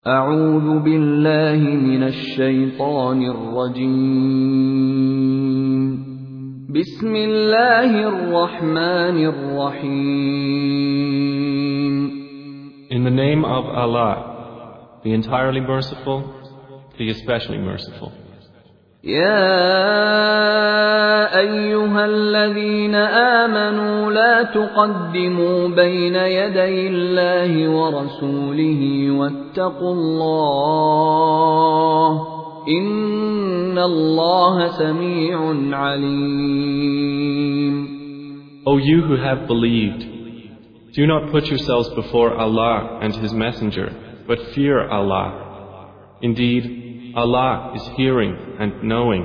أعوذ بالله من الشيطان الرجيم بسم الله الرحمن الرحيم In the name of Allah, the entirely merciful, the especially merciful. يا أيها الذين آمنوا لا تقدموا بين يدي الله ورسوله واتقوا الله إن الله سميع عليم. O you who have believed, do not put yourselves before Allah and His Messenger, but fear Allah. Indeed, Allah is hearing and knowing.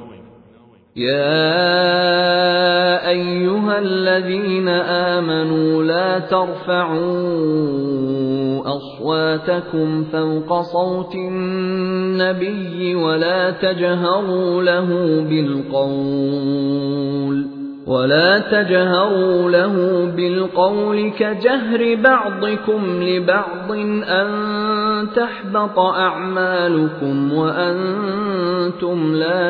يا أيها الذين آمنوا لا ترفعوا أصواتكم فوق صوت النبي ولا تجهروا له بالقول كجهر بعضكم لبعض أن تحبط أعمالكم وأنتم لا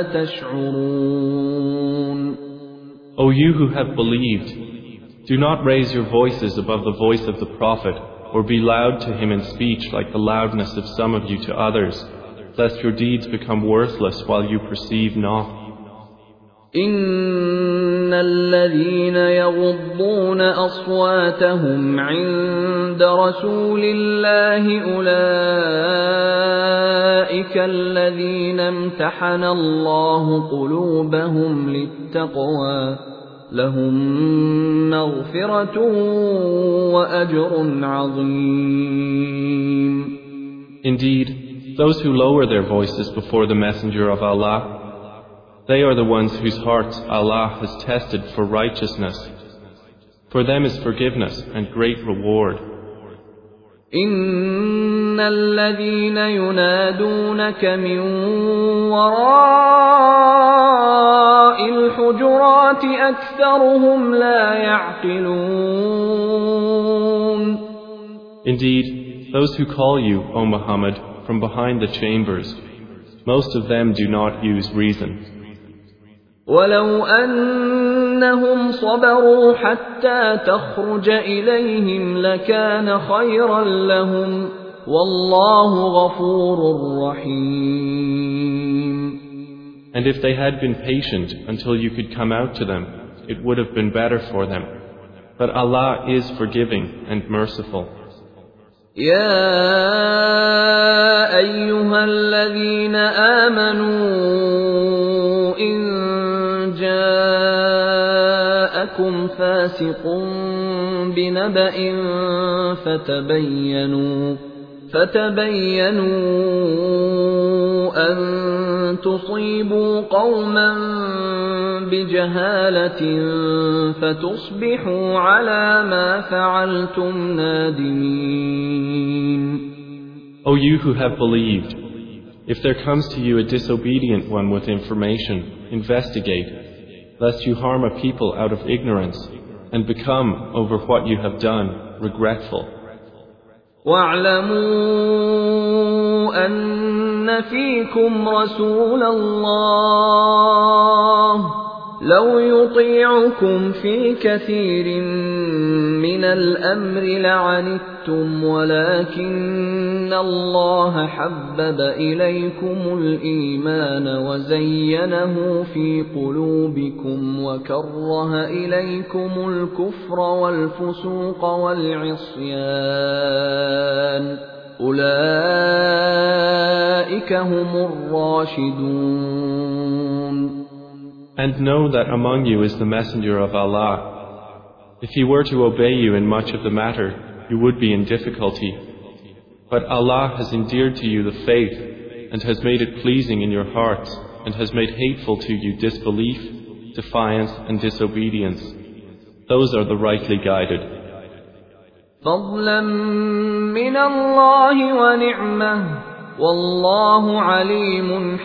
تشعرون. O you who have believed, do not raise your voices above the voice of the Prophet or be loud to him in speech like the loudness of some of you to others, lest your deeds become worthless while you perceive not. إن الذين يغضون أصواتهم عند رسول الله أولئك الذين امتحن الله قلوبهم للتقوى لهم مغفرة وأجر عظيم. Indeed, those who lower their voices before the Messenger of Allah, they are the ones whose hearts Allah has tested for righteousness. For them is forgiveness and great reward. إن الذين ينادونك من وراء الحجرات أكثرهم لا يعقلون. Indeed, those who call you, O Muhammad, from behind the chambers, most of them do not use reason. ولو أنهم صبروا حتى تخرج إليهم لكان خيرا لهم والله غفور رحيم. And if they had been patient until you could come out to them, it would have been better for them. But Allah is forgiving and merciful. يا أيها الذين آمنوا إن جاءكم فاسق بنبأ فتبينوا أن تصيبوا قوما بجهالة فتصبحوا على ما فعلتم نادمين. O you who have believed, if there comes to you a disobedient one with information, investigate, lest you harm a people out of ignorance and become, over what you have done, regretful. وَاعْلَمُوا أَنَّ فِيكُمْ رَسُولَ اللَّهِ لَوْ يُطِيعُكُمْ فِي كَثِيرٍ مِّنَ الْأَمْرِ لَعَنِتُّمْ وَلَكِنَّ اللَّهَ حَبَّبَ إِلَيْكُمُ الْإِيمَانَ وَزَيَّنَهُ فِي قُلُوبِكُمْ وَكَرَّهَ إِلَيْكُمُ الْكُفْرَ وَالْفُسُوقَ وَالْعِصْيَانَ أُولَئِكَ هُمُ الرَّاشِدُونَ. And know that among you is the Messenger of Allah. If he were to obey you in much of the matter, you would be in difficulty. But Allah has endeared to you the faith and has made it pleasing in your hearts and has made hateful to you disbelief, defiance and disobedience. Those are the rightly guided. فضلا من الله ونعمة والله عليم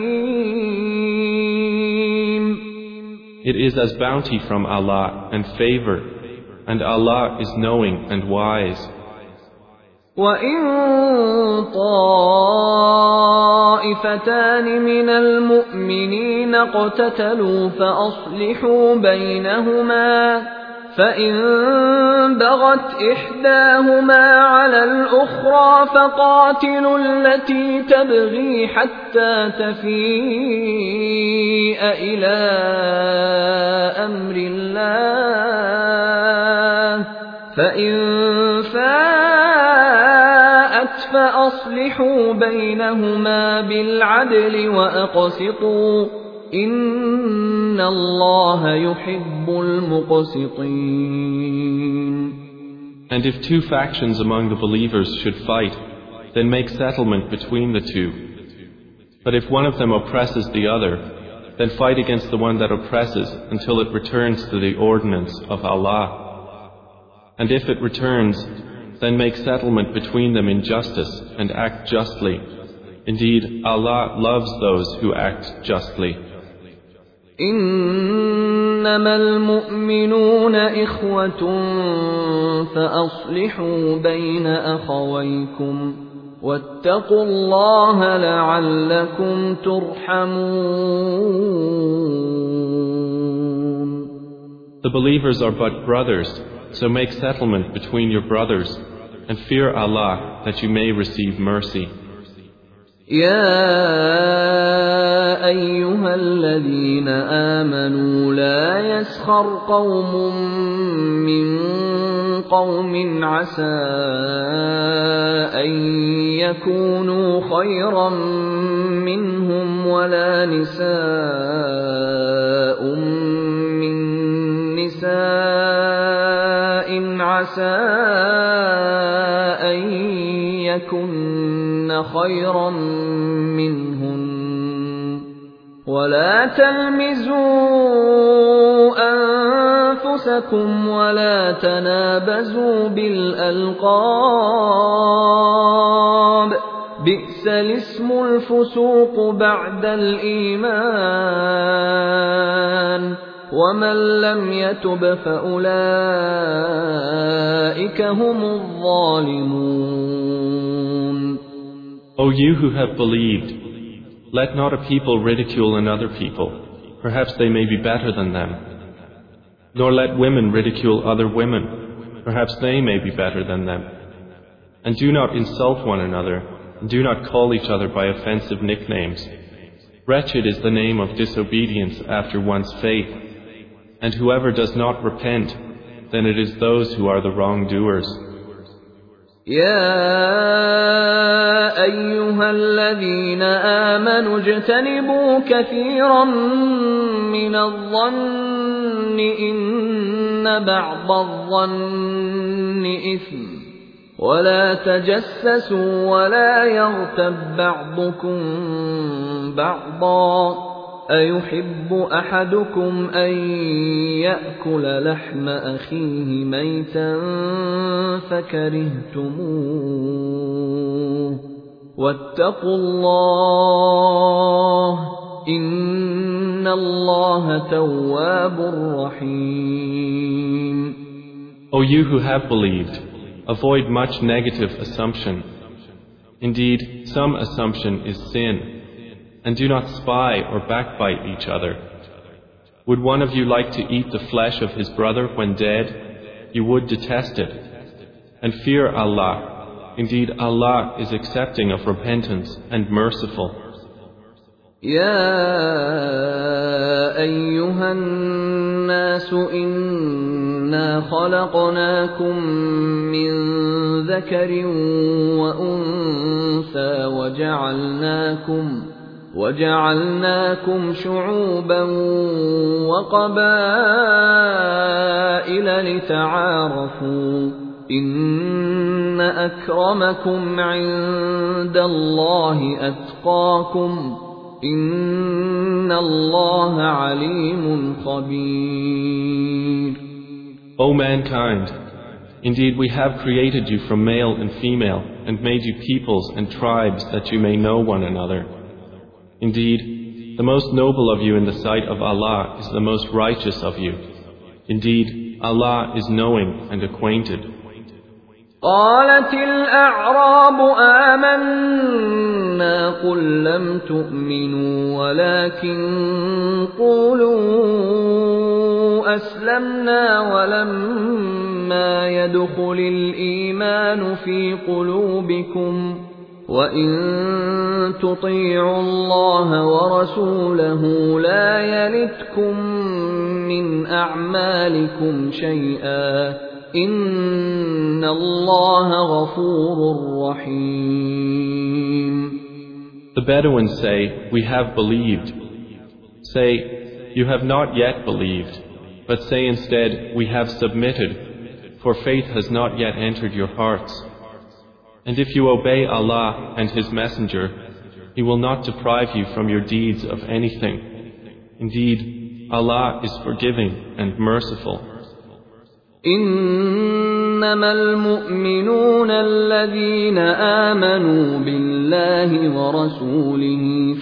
حكيم. It is as bounty from Allah and favor, and Allah is knowing and wise. وَإِن طائفتان من المؤمنين اقتتلوا فأصلحوا بينهما فإن بغت إحداهما على الأخرى فقاتلوا التي تبغي حتى تفيء إلى أمر الله فإن فاءت فأصلحوا بينهما بالعدل وأقسطوا إن الله يحب المقسطين. And if two factions among the believers should fight, then make settlement between the two. But if one of them oppresses the other, then fight against the one that oppresses until it returns to the ordinance of Allah. And if it returns, then make settlement between them in justice and act justly. Indeed, Allah loves those who act justly. إنما المؤمنون إخوة فأصلحوا بين أخويكم واتقوا الله لعلكم ترحمون. The believers are but brothers, so make settlement between your brothers and fear Allah that you may receive mercy. يا أيها الذين آمنوا لا يسخر قوم من قوم عسى أن يكونوا خيرا منهم ولا نساء من نساء عسى أن يكن خيرا منهن ولا تلمزوا أنفسكم ولا تنابزوا بالألقاب بئس الاسم الفسوق بعد الإيمان ومن لم يتب فأولئك هم الظالمون. O you who have believed, let not a people ridicule another people, perhaps they may be better than them. Nor let women ridicule other women, perhaps they may be better than them. And do not insult one another, and do not call each other by offensive nicknames. Wretched is the name of disobedience after one's faith, and whoever does not repent, then it is those who are the wrongdoers. يا أيها الذين آمنوا اجتنبوا كثيرا من الظن إن بعض الظن إثم ولا تجسسوا ولا يغتب بعضكم بعضا أيحب أحدكم أن يأكل لحم أخيه ميتا فكرهتموه واتقوا الله إن الله تواب رحيم. O you who have believed, avoid much negative assumption. Indeed, some assumption is sin. And do not spy or backbite each other. Would one of you like to eat the flesh of his brother when dead? You would detest it. And fear Allah. Indeed, Allah is accepting of repentance and merciful. يا أيها الناس إنا خلقناكم من ذكر وأنثى وجعلناكم شعوبا وقبائل لتعارفوا إن أكرمكم عند الله أتقاكم إن الله عليم خبير. O mankind, indeed we have created you from male and female and made you peoples and tribes that you may know one another. Indeed, the most noble of you in the sight of Allah is the most righteous of you. Indeed, Allah is knowing and acquainted. قالت الأعراب آمنا قل لم تؤمنوا ولكن قولوا أسلمنا ولما يدخل الإيمان في قلوبكم وإن تطيعوا الله ورسوله لا يلتكم من أعمالكم شيئا إن الله غفور رحيم. The Bedouins say, "We have believed." Say, "You have not yet believed," but say instead, "We have submitted," for faith has not yet entered your hearts. And if you obey Allah and His Messenger, He will not deprive you from your deeds of anything. Indeed, Allah is forgiving and merciful. إنما المؤمنون الذين آمنوا بالله ورسوله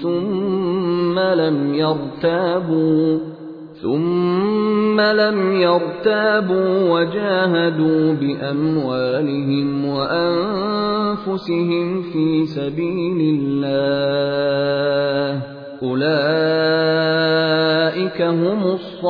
ثم لم يرتابوا وجاهدوا بأموالهم وأنفسهم في سبيل الله أولئك هم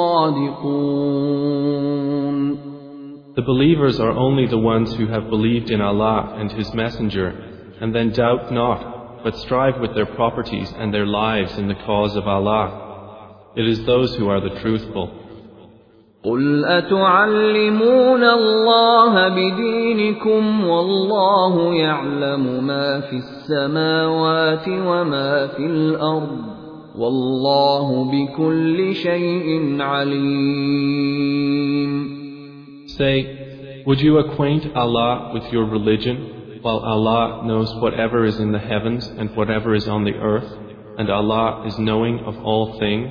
الصادقون. The believers are only the ones who have believed in Allah and His Messenger, and then doubt not, but strive with their properties and their lives in the cause of Allah. It is those who are the truthful. قُلْ أَتُعَلِّمُونَ اللَّهَ بِدِينِكُمْ وَاللَّهُ يَعْلَمُ مَا فِي السَّمَاوَاتِ وَمَا فِي الْأَرْضِ وَاللَّهُ بِكُلِّ شَيْءٍ عَلِيمٌ. Say, would you acquaint Allah with your religion, while Allah knows whatever is in the heavens and whatever is on the earth, and Allah is knowing of all things?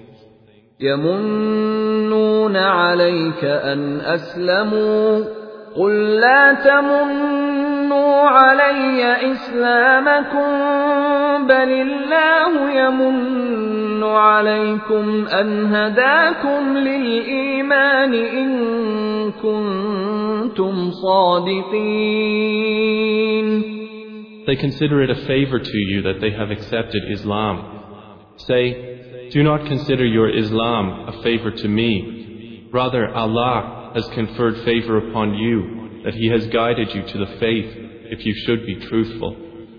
يَمُنُّونَ عَلَيْكَ أَنْ أَسْلَمُوا قُل لَّا تَمُنُّوا عَلَيَّ إِسْلَامَكُم بَلِ اللَّهُ يَمُنُّ عَلَيْكُمْ أَنْ هَدَاكُمْ لِلْإِيمَانِ إِن كُنتُمْ صَادِقِينَ. They consider it a favor to you that they have accepted Islam. Say, do not consider your Islam a favor to me. Rather, Allah has conferred favor upon you, that He has guided you to the faith, if you should be truthful.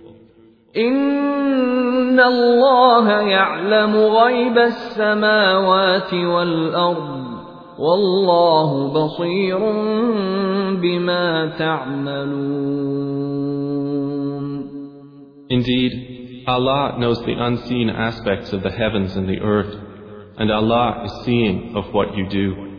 إِنَّ اللَّهَ يَعْلَمُ غَيْبَ السَّمَاوَاتِ وَالْأَرْضِ وَاللَّهُ بَصِيرٌ بِمَا تَعْمَلُونَ. Indeed, Allah knows the unseen aspects of the heavens and the earth, and Allah is seeing of what you do.